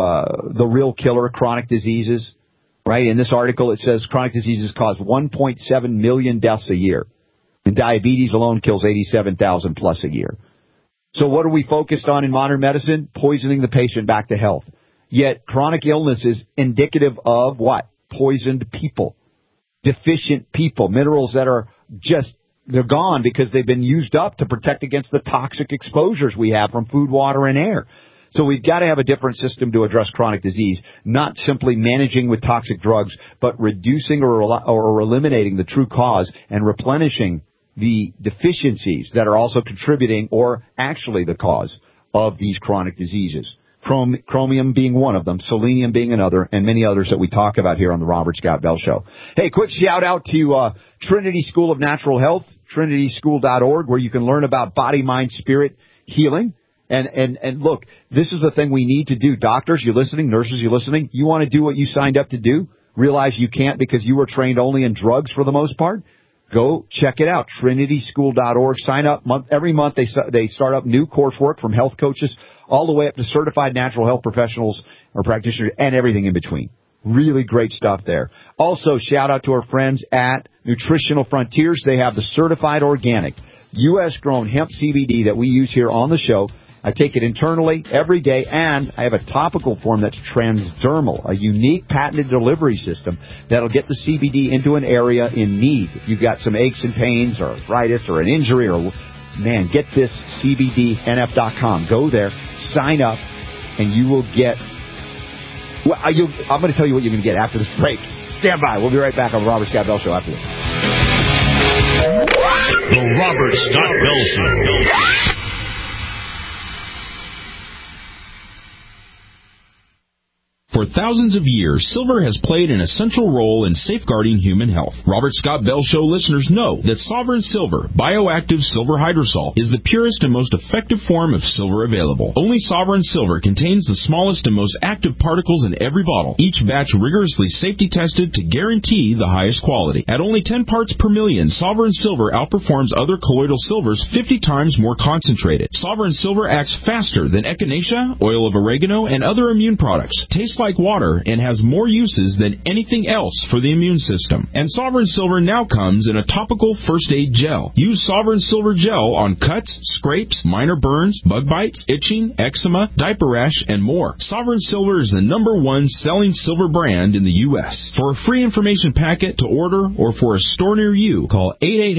to the real killer, chronic diseases. Right? In this article, it says chronic diseases cause 1.7 million deaths a year. And diabetes alone kills 87,000 plus a year. So what are we focused on in modern medicine? Poisoning the patient back to health. Yet chronic illness is indicative of what? Poisoned people. Deficient people. Minerals that are just They're gone because they've been used up to protect against the toxic exposures we have from food, water, and air. So we've got to have a different system to address chronic disease, not simply managing with toxic drugs, but reducing or eliminating the true cause and replenishing the deficiencies that are also contributing or actually the cause of these chronic diseases. Chromium being one of them, selenium being another, and many others that we talk about here on the Robert Scott Bell Show. Hey, quick shout out to Trinity School of Natural Health, trinityschool.org, where you can learn about body, mind, spirit healing. And look, this is the thing we need to do. Doctors, you're listening. Nurses, you're listening. You want to do what you signed up to do? Realize you can't because you were trained only in drugs for the most part? Go check it out, trinityschool.org. Sign up every month. They start up new coursework from health coaches all the way up to certified natural health professionals or practitioners and everything in between. Really great stuff there. Also, shout out to our friends at Nutritional Frontiers. They have the certified organic, U.S.-grown hemp CBD that we use here on the show. I take it internally every day, and I have a topical form that's transdermal, a unique patented delivery system that'll get the CBD into an area in need. If you've got some aches and pains or arthritis or an injury or, man, get this, CBDNF.com. Go there, sign up, and you will get, well, I'm going to tell you what you're going to get after this break. Stand by. We'll be right back on the Robert Scott Bell Show after this. The Robert Scott Bell Show. For thousands of years, silver has played an essential role in safeguarding human health. Robert Scott Bell Show listeners know that Sovereign Silver, bioactive silver hydrosol, is the purest and most effective form of silver available. Only Sovereign Silver contains the smallest and most active particles in every bottle, each batch rigorously safety tested to guarantee the highest quality. At only 10 parts per million, Sovereign Silver outperforms other colloidal silvers 50 times more concentrated. Sovereign Silver acts faster than echinacea, oil of oregano, and other immune products. Tastes like water and has more uses than anything else for the immune system. And Sovereign Silver now comes in a topical first aid gel. Use Sovereign Silver gel on cuts, scrapes, minor burns, bug bites, itching, eczema, diaper rash, and more. Sovereign Silver is the #1 selling silver brand in the U.S. For a free information packet to order or for a store near you, call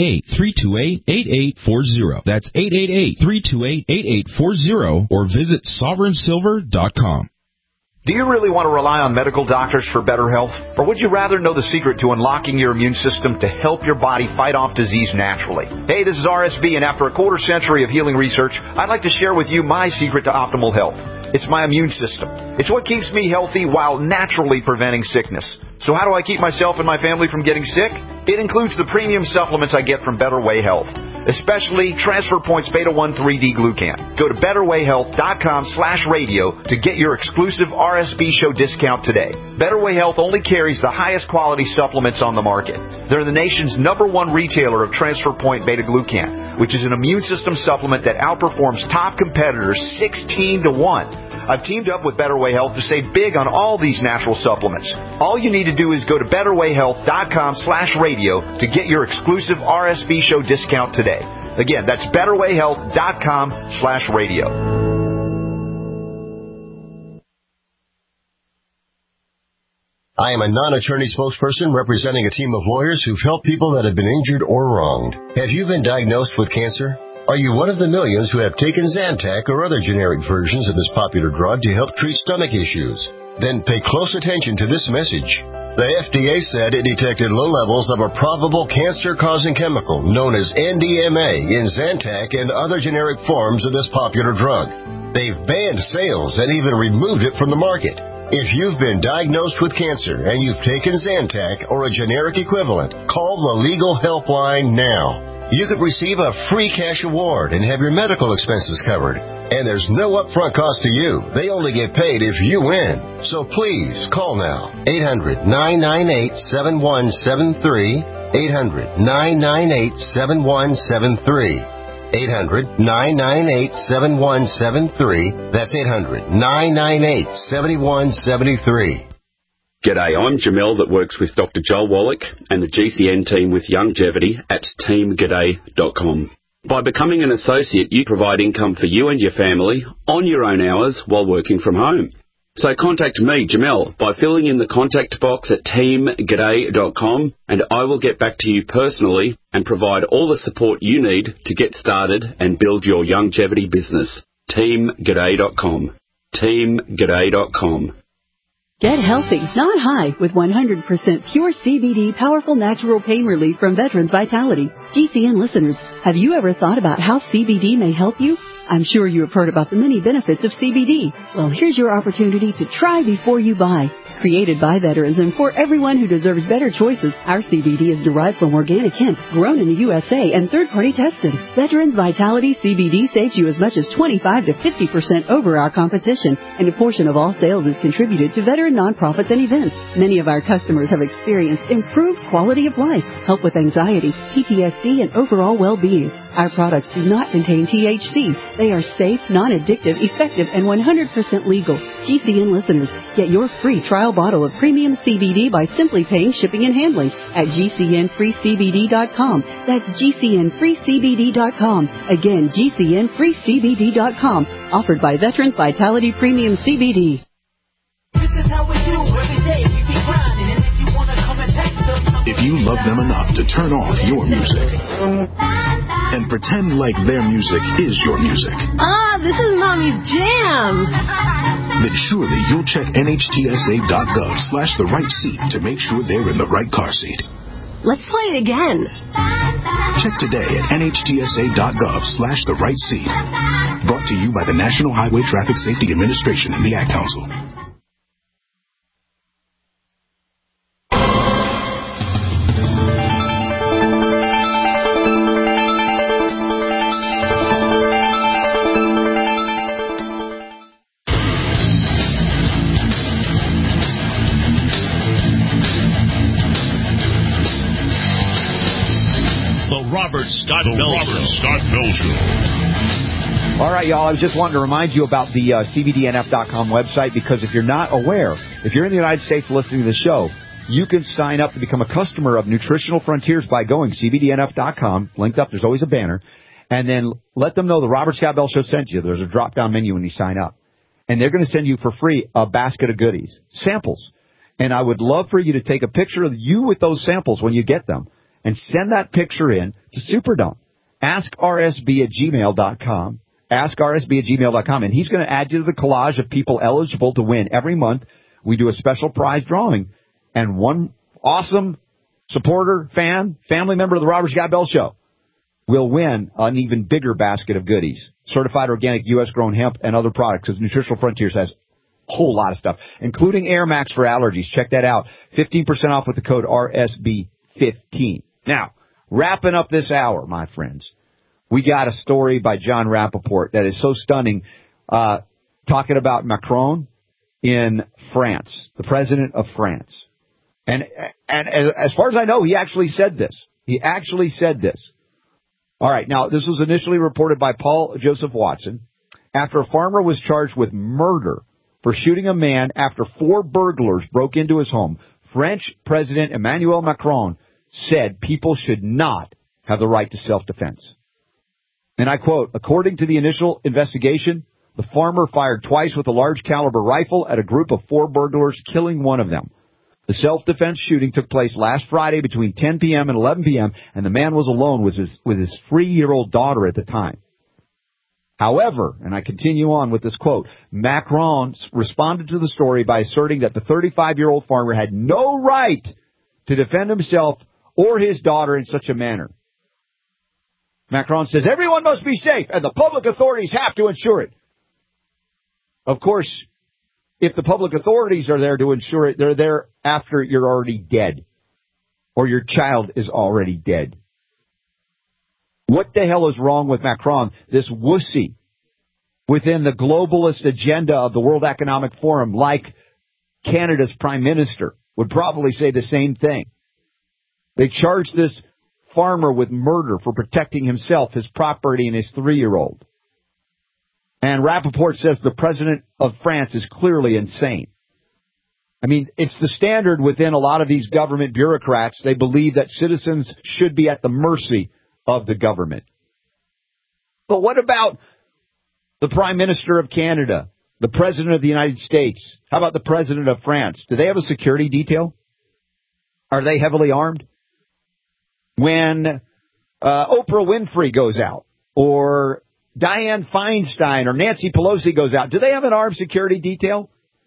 888-328-8840. That's 888-328-8840 or visit sovereignsilver.com. Do you really want to rely on medical doctors for better health? Or would you rather know the secret to unlocking your immune system to help your body fight off disease naturally? Hey, this is RSB, and after a quarter century of healing research, I'd like to share with you my secret to optimal health. It's my immune system. It's what keeps me healthy while naturally preventing sickness. So how do I keep myself and my family from getting sick? It includes the premium supplements I get from Better Way Health, especially Transfer Points Beta 1 3D Glucan. Go to betterwayhealth.com/radio to get your exclusive RSB show discount today. Better Way Health only carries the highest quality supplements on the market. They're the nation's #1 retailer of Transfer Point Beta Glucan, which is an immune system supplement that outperforms top competitors 16 to 1. I've teamed up with Better Way Health to save big on all these natural supplements. All you need to do is go to betterwayhealth.com/radio to get your exclusive RSB show discount today. Again, that's betterwayhealth.com/radio. I am a non-attorney spokesperson representing a team of lawyers who've helped people that have been injured or wronged. Have you been diagnosed with cancer? Are you one of the millions who have taken Zantac or other generic versions of this popular drug to help treat stomach issues? Then pay close attention to this message. The FDA said it detected low levels of a probable cancer-causing chemical known as NDMA in Zantac and other generic forms of this popular drug. They've banned sales and even removed it from the market. If you've been diagnosed with cancer and you've taken Zantac or a generic equivalent, call the Legal Helpline now. You could receive a free cash award and have your medical expenses covered. And there's no upfront cost to you. They only get paid if you win. So please, call now. 800-998-7173. 800-998-7173. 800-998-7173. That's 800-998-7173. G'day, I'm Jamel that works with Dr. Joel Wallach and the GCN team with Youngevity at teamg'day.com. By becoming an associate, you provide income for you and your family on your own hours while working from home. So contact me, Jamel, by filling in the contact box at teamg'day.com, and I will get back to you personally and provide all the support you need to get started and build your longevity business. teamg'day.com. teamg'day.com. Get healthy, not high, with 100% pure CBD powerful natural pain relief from Veterans Vitality. GCN listeners, have you ever thought about how CBD may help you? I'm sure you have heard about the many benefits of CBD. Well, here's your opportunity to try before you buy. Created by veterans and for everyone who deserves better choices, our CBD is derived from organic hemp, grown in the USA, and third-party tested. Veterans Vitality CBD saves you as much as 25 to 50% over our competition, and a portion of all sales is contributed to veteran nonprofits and events. Many of our customers have experienced improved quality of life, help with anxiety, PTSD, and overall well-being. Our products do not contain THC. They are safe, non-addictive, effective, and 100% legal. GCN listeners, get your free trial bottle of premium CBD by simply paying shipping and handling at GCNFreeCBD.com. That's GCNFreeCBD.com. Again, GCNFreeCBD.com. Offered by Veterans Vitality Premium CBD. This is how we do every day. We be grinding, and if you want to come and text us. If you love them enough to turn off your music and pretend like their music is your music. This is Mommy's jam. Then surely you'll check NHTSA.gov/the right seat to make sure they're in the right car seat. Let's play it again. Check today at NHTSA.gov/the right seat. Brought to you by the National Highway Traffic Safety Administration and the Ad Council. Robert Scott Bell Show. All right, y'all, I was just wanting to remind you about the CBDNF.com website, because if you're not aware, if you're in the United States listening to the show, you can sign up to become a customer of Nutritional Frontiers by going CBDNF.com, linked up, there's always a banner, and then let them know the Robert Scott Bell Show sent you. There's a drop-down menu when you sign up. And they're going to send you for free a basket of goodies, samples. And I would love for you to take a picture of you with those samples when you get them, and send that picture in to Superdome. AskRSB@gmail.com. AskRSB@gmail.com. And he's going to add you to the collage of people eligible to win. Every month, we do a special prize drawing. And one awesome supporter, fan, family member of the Robert Scott Bell Show will win an even bigger basket of goodies. Certified organic U.S.-grown hemp and other products, because Nutritional Frontiers has a whole lot of stuff, including Air Max for allergies. Check that out. 15% off with the code RSB15. Now, wrapping up this hour, my friends, we got a story by John Rappaport that is so stunning, talking about Macron in France, the president of France. And as far as I know, he actually said this. All right, now, this was initially reported by Paul Joseph Watson after a farmer was charged with murder for shooting a man after 4 burglars broke into his home. French President Emmanuel Macron said people should not have the right to self-defense. And I quote, according to the initial investigation, the farmer fired twice with a large caliber rifle at a group of 4 burglars, killing one of them. The self-defense shooting took place last Friday between 10 p.m. and 11 p.m., and the man was alone with his 3-year-old daughter at the time. However, and I continue on with this quote, Macron responded to the story by asserting that the 35-year-old farmer had no right to defend himself or his daughter in such a manner. Macron says everyone must be safe and the public authorities have to ensure it. Of course, if the public authorities are there to ensure it, they're there after you're already dead or your child is already dead. What the hell is wrong with Macron, this wussy within the globalist agenda of the World Economic Forum, like Canada's Prime Minister would probably say the same thing. They charged this farmer with murder for protecting himself, his property, and his 3-year-old. And Rappaport says the president of France is clearly insane. I mean, it's the standard within a lot of these government bureaucrats. They believe that citizens should be at the mercy of the government. But what about the Prime Minister of Canada, The President of the United States. How about the President of France? Do they have a security detail? Are they heavily armed? When Oprah Winfrey goes out, or Dianne Feinstein or Nancy Pelosi goes out, do they have an armed security detail?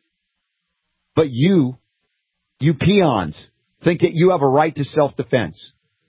But you peons, think that you have a right to self-defense.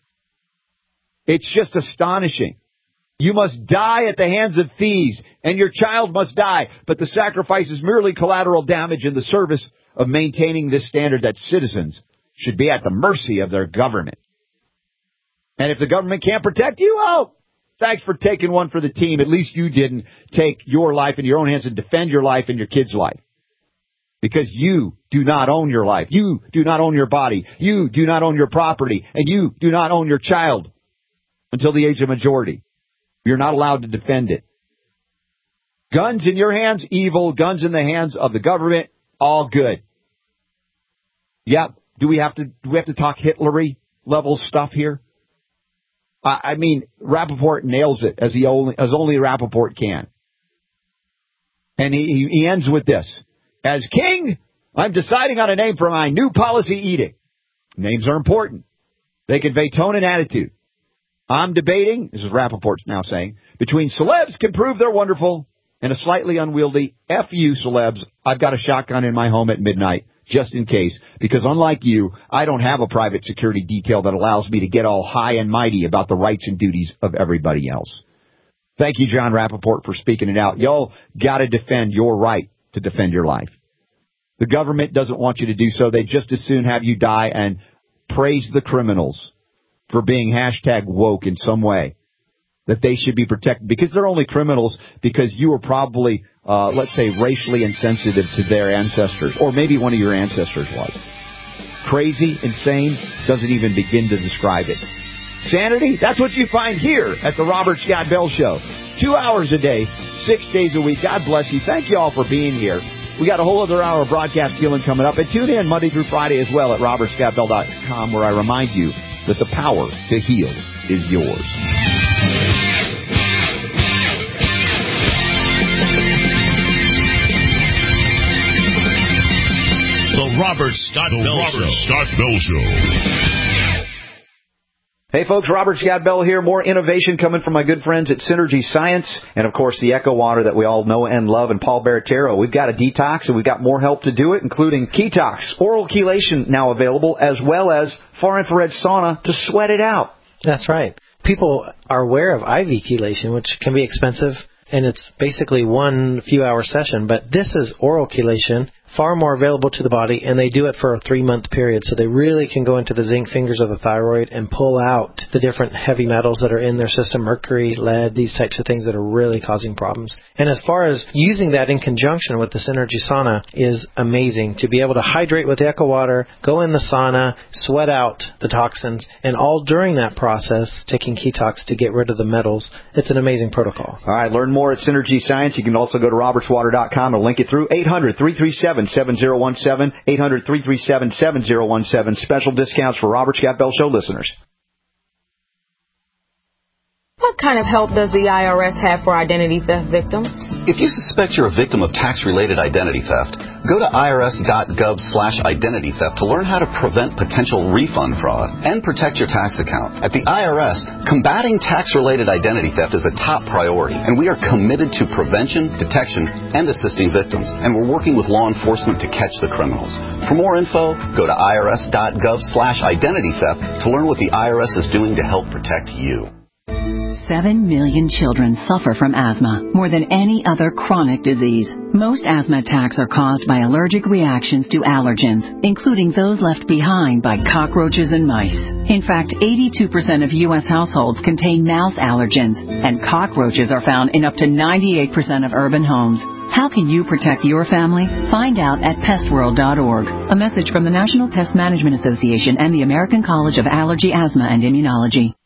It's just astonishing. You must die at the hands of thieves, and your child must die, but the sacrifice is merely collateral damage in the service of maintaining this standard that citizens should be at the mercy of their government. And if the government can't protect you, oh, thanks for taking one for the team. At least you didn't take your life in your own hands and defend your life and your kid's life. Because you do not own your life. You do not own your body. You do not own your property. And you do not own your child until the age of majority. You're not allowed to defend it. Guns in your hands, evil. Guns in the hands of the government, all good. Yep. Do we have to talk Hitlery level stuff here? I mean, Rappaport nails it as only Rappaport can. And he ends with this. As king, I'm deciding on a name for my new policy edict. Names are important. They convey tone and attitude. I'm debating, this is Rappaport now saying, between celebs can prove they're wonderful and a slightly unwieldy F you celebs. I've got a shotgun in my home at midnight, just in case, because unlike you, I don't have a private security detail that allows me to get all high and mighty about the rights and duties of everybody else. Thank you, John Rappaport, for speaking it out. Y'all got to defend your right to defend your life. The government doesn't want you to do so. They just as soon have you die and praise the criminals for being hashtag woke in some way, that they should be protected because they're only criminals because you were probably, let's say, racially insensitive to their ancestors, or maybe one of your ancestors was. Crazy, insane, doesn't even begin to describe it. Sanity, that's what you find here at the Robert Scott Bell Show. 2 hours a day, 6 days a week. God bless you. Thank you all for being here. We got a whole other hour of broadcast healing coming up. And tune in Monday through Friday as well at robertscottbell.com, where I remind you that the power to heal is yours. The Robert Scott Bell Show. Hey folks, Robert Scott Bell here. More innovation coming from my good friends at Synergy Science. And of course, the Echo Water that we all know and love, and Paul Baratero. We've got a detox and we've got more help to do it, including Ketox, oral chelation now available, as well as far infrared sauna to sweat it out. That's right. People are aware of IV chelation, which can be expensive, and it's basically one few-hour session. But this is oral chelation, far more available to the body, and they do it for a 3-month period. So they really can go into the zinc fingers of the thyroid and pull out the different heavy metals that are in their system, mercury, lead, these types of things that are really causing problems. And as far as using that in conjunction with the Synergy Sauna is amazing. To be able to hydrate with the Echo Water, go in the sauna, sweat out the toxins, and all during that process, taking Ketox to get rid of the metals. It's an amazing protocol. All right, learn more at Synergy Science. You can also go to robertswater.com and link it through 800-337-7017, 800-337-7017. Special discounts for Robert Scott Bell Show listeners. What kind of help does the IRS have for identity theft victims? If you suspect you're a victim of tax-related identity theft, go to irs.gov/identity theft to learn how to prevent potential refund fraud and protect your tax account. At the IRS, combating tax-related identity theft is a top priority, and we are committed to prevention, detection, and assisting victims. And we're working with law enforcement to catch the criminals. For more info, go to irs.gov/identity theft to learn what the IRS is doing to help protect you. 7 million children suffer from asthma, more than any other chronic disease. Most asthma attacks are caused by allergic reactions to allergens, including those left behind by cockroaches and mice. In fact, 82% of U.S. households contain mouse allergens, and cockroaches are found in up to 98% of urban homes. How can you protect your family? Find out at pestworld.org. A message from the National Pest Management Association and the American College of Allergy, Asthma, and Immunology.